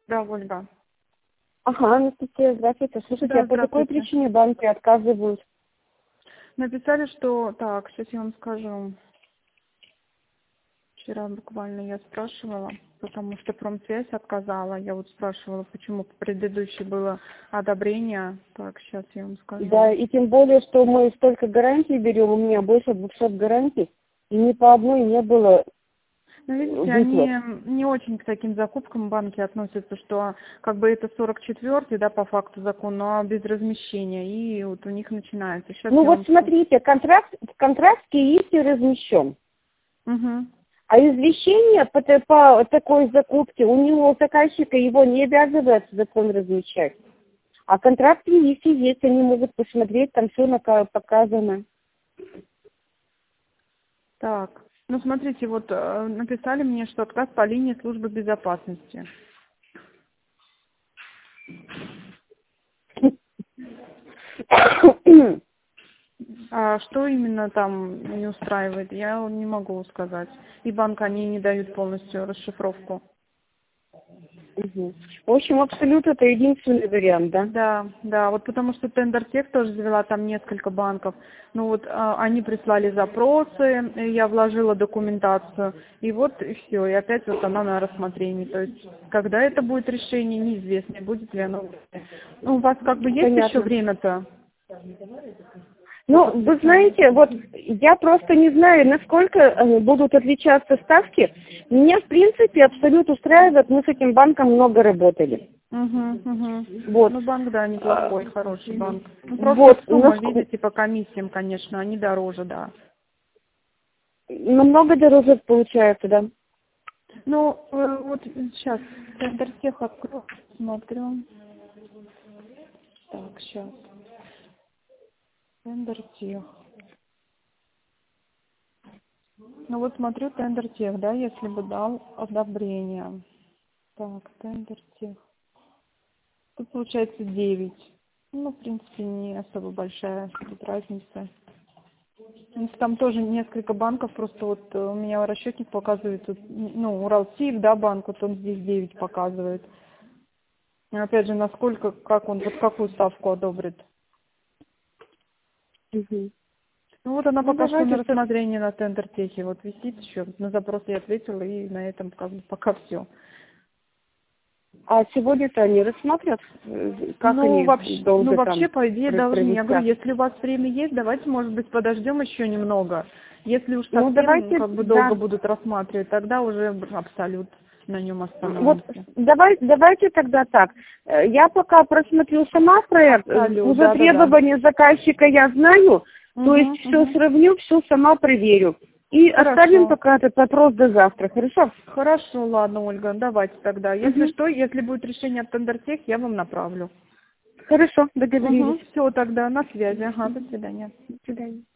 Да, Ольга. Ага, Анастасия, здравствуйте. Слушайте, Да, а по какой здравствуйте. причине банки отказывают? Написали, что... Так, сейчас я вам скажу. Вчера буквально я спрашивала, потому что промсвязь отказала. Я вот спрашивала, почему предыдущее было одобрение. Так, сейчас я вам скажу. Да, и тем более, что мы столько гарантий берем, у меня больше 200 гарантий, и ни по одной не было Ну, видите, выплат. они не очень к таким закупкам банки относятся, что как бы это 44-й, да, по факту закон, но без размещения. И вот у них начинается. Сейчас Ну я вот вам скажу. смотрите, в контракте есть и размещен. Угу. А извещение по такой закупке, у него заказчика его не обязывает закон размещать. А контракт есть, они могут посмотреть, там все показано. Так, ну смотрите, вот написали мне, что отказ по линии службы безопасности. А что именно там не устраивает, я не могу сказать. И банк они не дают полностью расшифровку. Мгм. В общем, абсолют это единственный вариант, да? Да, да, вот потому что Тендертех тоже завела там несколько банков. Ну вот они прислали запросы, я вложила документацию, и вот и все, и опять вот она на рассмотрении. То есть, когда это будет решение, неизвестно, будет ли оно. Ну, у вас как бы есть еще Понятно. время-то по Ну, вы подписанию? знаете, вот я просто не знаю, насколько будут отличаться ставки. Меня, в принципе, абсолют устраивает, мы с этим банком много работали. Угу, угу. Вот. Ну, банк, да, неплохой, хороший банк. Ну, просто Вот, сумма, видите, по комиссиям, конечно, они дороже, да. намного дороже получается, да. Ну, вот сейчас Тендертех открою, смотрю. Так, сейчас. Тендертех. Ну вот смотрю Тендертех, да, если бы дал одобрение. Так, Тендертех. Тут получается 9. Ну, в принципе, не особо большая тут разница. Ну, там тоже несколько банков, просто вот у меня расчетник показывает, тут, ну, Уралсиб, да, банк, вот он здесь 9 показывает. И опять же, насколько, как он, вот какую ставку одобрит. Мгм. Ну вот она Ну, пока что на давайте. рассмотрении на Тендертехе, вот висит еще, на запрос я ответила, и на этом как бы пока все. А сегодня-то они рассмотрят, как Ну, они ну, долго вообще, там по идее, должны. Я говорю, провисят. если у вас время есть, давайте, может быть, подождем еще немного. Если уж Ну, совсем давайте, как бы долго да. будут рассматривать, тогда уже абсолют на нем Вот остановимся. давайте тогда так. Я пока просмотрю сама проект, Абсолют, уже да-да-да. требования заказчика я знаю, то есть Угу, все угу. сравню, все сама проверю. И оставим Хорошо. пока этот вопрос до завтра, хорошо? Хорошо, ладно, Ольга, давайте тогда. Если Угу. что, если будет решение от Тендертех, я вам направлю. Хорошо, Угу, договорились. все тогда, на связи. Ага, до свидания. До свидания.